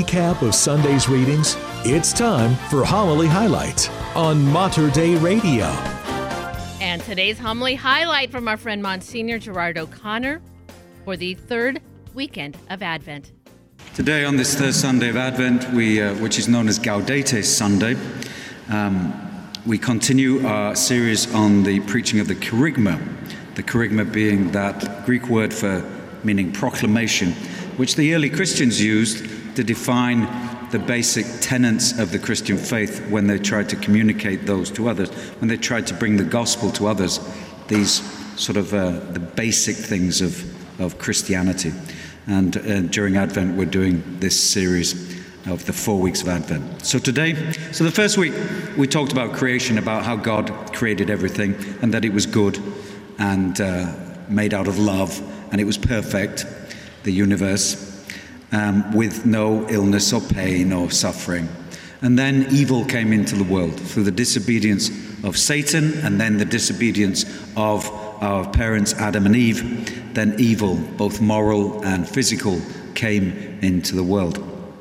recap of Sunday's readings, it's time for Homily Highlights on Mater Dei Radio. And today's homily highlight from our friend Monsignor Gerard O'Connor for the third weekend of Advent. Today, on this third Sunday of Advent, which is known as Gaudete Sunday, we continue our series on the preaching of the Kerygma. The Kerygma being that Greek word for meaning proclamation, which the early Christians used to define the basic tenets of the Christian faith when they tried to communicate those to others, when they tried to bring the gospel to others, these sort of the basic things of Christianity. And during Advent, we're doing this series of the 4 weeks of Advent. So the first week, we talked about creation, about how God created everything and that it was good and made out of love, and it was perfect, the universe, with no illness or pain or suffering. And then evil came into the world through the disobedience of Satan and then the disobedience of our parents Adam and Eve. Then evil, both moral and physical, came into the world.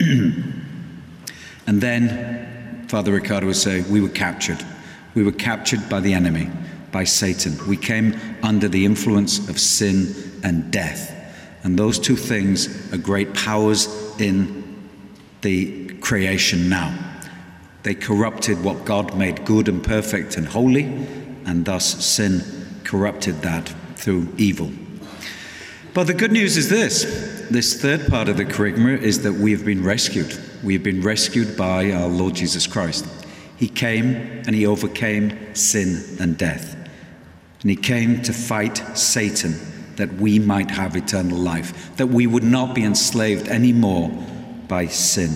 And then, Father Ricardo would say, we were captured. We were captured by the enemy, by Satan. We came under the influence of sin and death. And those two things are great powers in the creation now. They corrupted what God made good and perfect and holy, and thus sin corrupted that through evil. But the good news is this third part of the Kerygma is that we have been rescued. We have been rescued by our Lord Jesus Christ. He came and he overcame sin and death. And he came to fight Satan, that we might have eternal life, that we would not be enslaved anymore by sin.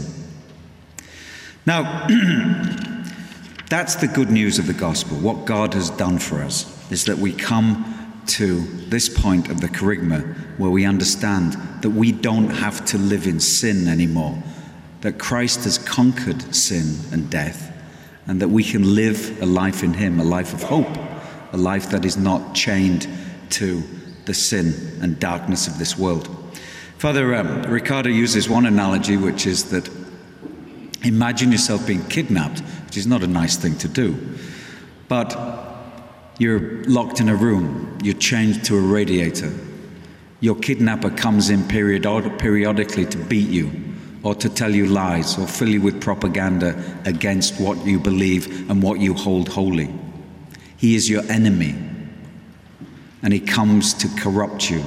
Now, that's the good news of the gospel. What God has done for us is that we come to this point of the Kerygma where we understand that we don't have to live in sin anymore, that Christ has conquered sin and death, and that we can live a life in him, a life of hope, a life that is not chained to the sin and darkness of this world. Father Ricardo uses one analogy, which is that imagine yourself being kidnapped, which is not a nice thing to do, but you're locked in a room, you're chained to a radiator. Your kidnapper comes in periodically to beat you or to tell you lies or fill you with propaganda against what you believe and what you hold holy. He is your enemy, and he comes to corrupt you.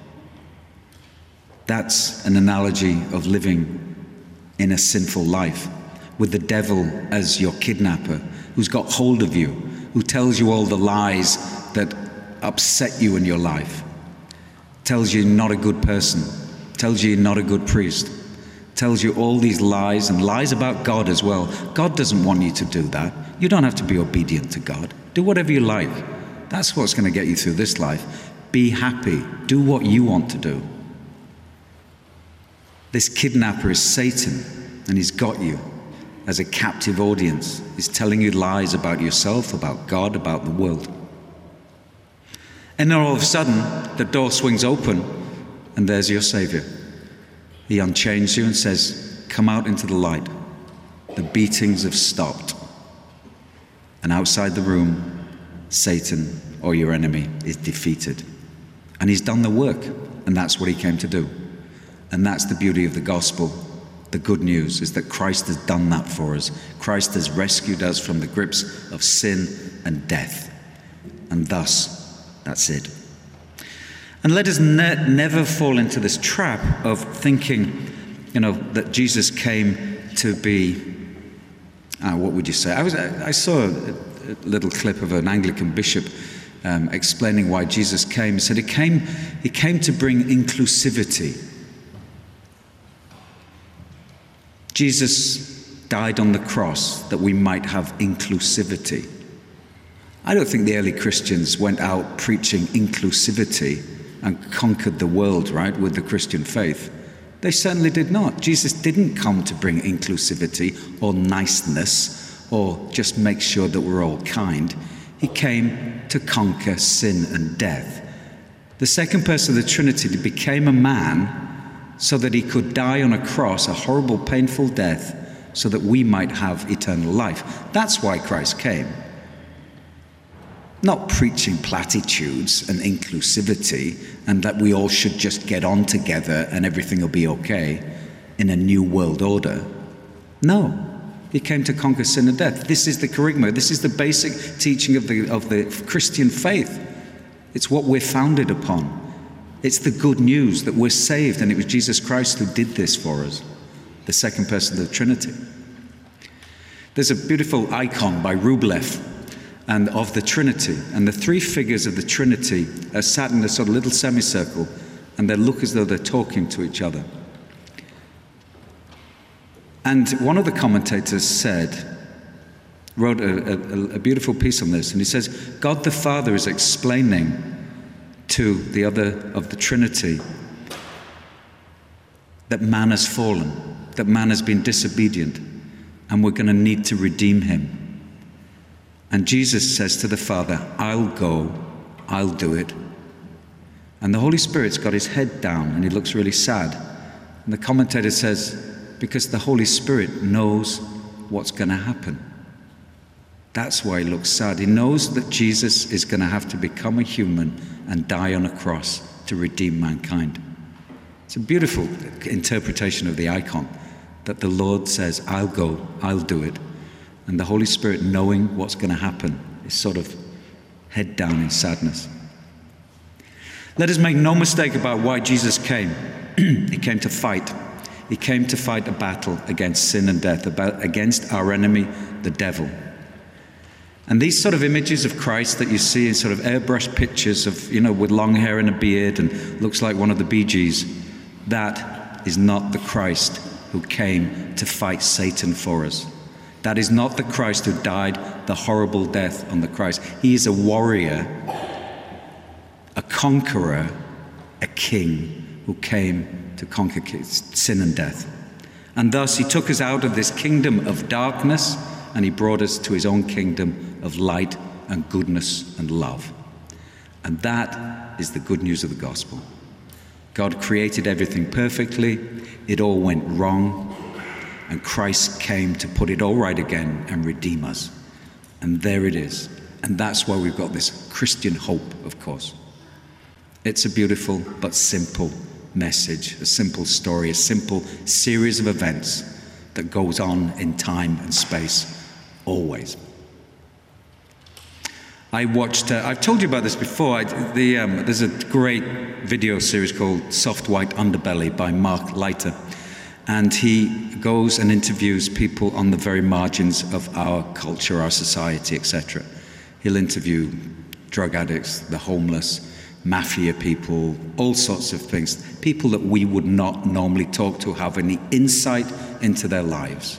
That's an analogy of living in a sinful life, with the devil as your kidnapper, who's got hold of you, who tells you all the lies that upset you in your life, tells you you're not a good person, tells you you're not a good priest, tells you all these lies, and lies about God as well. God doesn't want you to do that. You don't have to be obedient to God. Do whatever you like. That's what's going to get you through this life. Be happy. Do what you want to do. This kidnapper is Satan, and he's got you as a captive audience. He's telling you lies about yourself, about God, about the world. And then all of a sudden, the door swings open, and there's your Savior. He unchains you and says, come out into the light. The beatings have stopped. And outside the room, Satan, or your enemy, is defeated. And he's done the work, and that's what he came to do. And that's the beauty of the gospel. The good news is that Christ has done that for us. Christ has rescued us from the grips of sin and death. And thus, that's it. And let us never fall into this trap of thinking, that Jesus came to be, what would you say? I saw a little clip of an Anglican bishop explaining why Jesus came. He said he came to bring inclusivity. Jesus died on the cross that we might have inclusivity. I don't think the early Christians went out preaching inclusivity and conquered the world, right, with the Christian faith. They certainly did not. Jesus didn't come to bring inclusivity or niceness or just make sure that we're all kind. He came to conquer sin and death. The second person of the Trinity became a man so that he could die on a cross, a horrible, painful death, so that we might have eternal life. That's why Christ came. Not preaching platitudes and inclusivity and that we all should just get on together and everything will be okay in a new world order. No. He came to conquer sin and death. This is the kerygma. This is the basic teaching of the Christian faith. It's what we're founded upon. It's the good news that we're saved, and it was Jesus Christ who did this for us, the second person of the Trinity. There's a beautiful icon by Rublev and of the Trinity, and the three figures of the Trinity are sat in a sort of little semicircle, and they look as though they're talking to each other. And one of the commentators wrote a beautiful piece on this, and he says, God the Father is explaining to the other of the Trinity that man has fallen, that man has been disobedient, and we're going to need to redeem him. And Jesus says to the Father, I'll go, I'll do it. And the Holy Spirit's got his head down, and he looks really sad. And the commentator says, because the Holy Spirit knows what's going to happen. That's why he looks sad. He knows that Jesus is going to have to become a human and die on a cross to redeem mankind. It's a beautiful interpretation of the icon, that the Lord says, I'll go, I'll do it. And the Holy Spirit, knowing what's going to happen, is sort of head down in sadness. Let us make no mistake about why Jesus came. He came to fight. He came to fight a battle against sin and death, against our enemy, the devil. And these sort of images of Christ that you see in sort of airbrushed pictures of, with long hair and a beard and looks like one of the Bee Gees, that is not the Christ who came to fight Satan for us. That is not the Christ who died the horrible death on the cross. He is a warrior, a conqueror, a king who came to conquer sin and death. And thus he took us out of this kingdom of darkness and he brought us to his own kingdom of light and goodness and love. And that is the good news of the gospel. God created everything perfectly. It all went wrong. And Christ came to put it all right again and redeem us. And there it is. And that's why we've got this Christian hope, of course. It's a beautiful but simple message, a simple story, a simple series of events that goes on in time and space, always. I watched, I've told you about this before, there's a great video series called Soft White Underbelly by Mark Leiter. And he goes and interviews people on the very margins of our culture, our society, etc. He'll interview drug addicts, the homeless, mafia people, all sorts of things. People that we would not normally talk to, have any insight into their lives.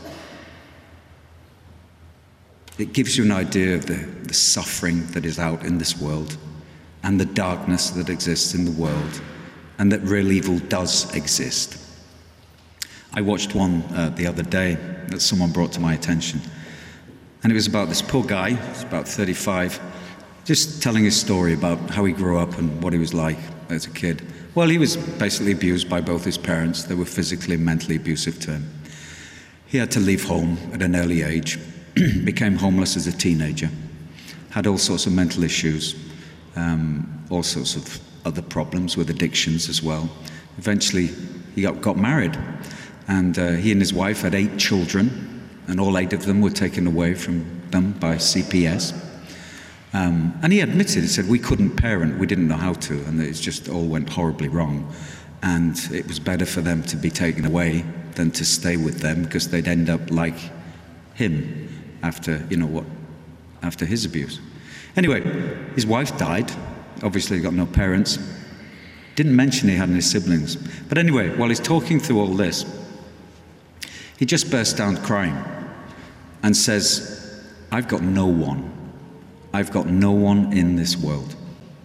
It gives you an idea of the suffering that is out in this world and the darkness that exists in the world and that real evil does exist. I watched one the other day that someone brought to my attention. And it was about this poor guy, he's about 35, just telling his story about how he grew up and what he was like as a kid. Well, he was basically abused by both his parents. They were physically and mentally abusive to him. He had to leave home at an early age, became homeless as a teenager, had all sorts of mental issues, all sorts of other problems with addictions as well. Eventually, he got married. And he and his wife had 8 children, and all 8 of them were taken away from them by CPS. And he admitted, he said, we couldn't parent, we didn't know how to, and it just all went horribly wrong. And it was better for them to be taken away than to stay with them, because they'd end up like him after his abuse. Anyway, his wife died. Obviously, he got no parents. Didn't mention he had any siblings. But anyway, while he's talking through all this, he just bursts down crying and says, I've got no one. I've got no one in this world.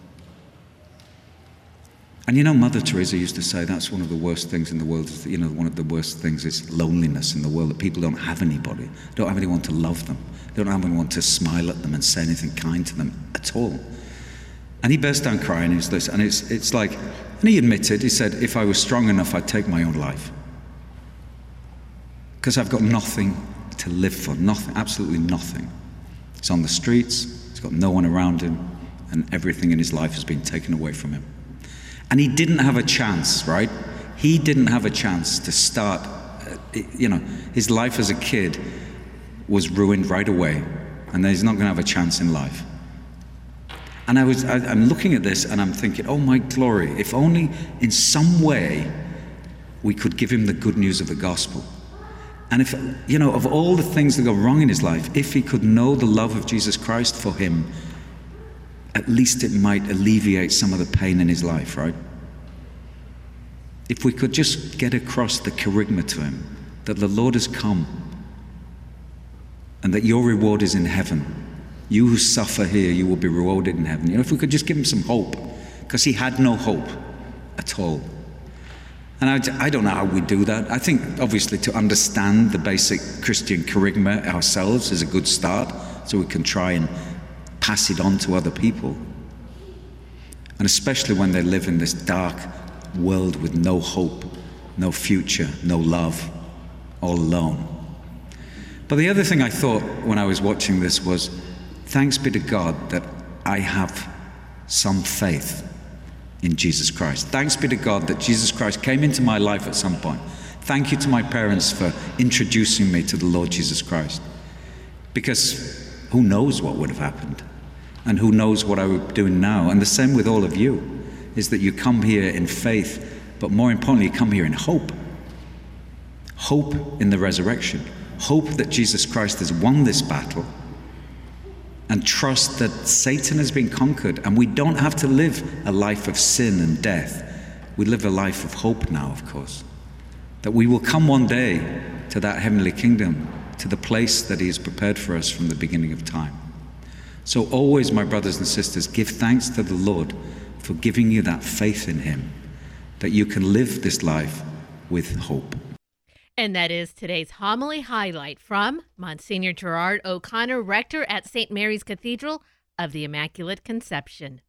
And Mother Teresa used to say that's one of the worst things in the world. One of the worst things is loneliness in the world, that people don't have anybody, don't have anyone to love them, don't have anyone to smile at them and say anything kind to them at all. And he burst down crying. It's like, and he admitted, he said, if I was strong enough, I'd take my own life. Because I've got nothing to live for, nothing, absolutely nothing. He's on the streets, he's got no one around him, and everything in his life has been taken away from him. And he didn't have a chance, right? He didn't have a chance to start, his life as a kid was ruined right away, and he's not going to have a chance in life. And I'm looking at this and I'm thinking, oh my glory, if only in some way we could give him the good news of the gospel. And if, of all the things that go wrong in his life, if he could know the love of Jesus Christ for him, at least it might alleviate some of the pain in his life, right? If we could just get across the kerygma to him, that the Lord has come and that your reward is in heaven. You who suffer here, you will be rewarded in heaven. If we could just give him some hope, because he had no hope at all. And I don't know how we do that. I think, obviously, to understand the basic Christian kerygma ourselves is a good start, so we can try and pass it on to other people. And especially when they live in this dark world with no hope, no future, no love, all alone. But the other thing I thought when I was watching this was, thanks be to God that I have some faith in Jesus Christ. Thanks be to God that Jesus Christ came into my life at some point. Thank you to my parents for introducing me to the Lord Jesus Christ. Because who knows what would have happened? And who knows what I would be doing now? And the same with all of you, is that you come here in faith, but more importantly, you come here in hope. Hope in the resurrection. Hope that Jesus Christ has won this battle. And trust that Satan has been conquered, and we don't have to live a life of sin and death. We live a life of hope now, of course. That we will come one day to that heavenly kingdom, to the place that he has prepared for us from the beginning of time. So always, my brothers and sisters, give thanks to the Lord for giving you that faith in him, that you can live this life with hope. And that is today's homily highlight from Monsignor Gerard O'Connor, rector at St. Mary's Cathedral of the Immaculate Conception.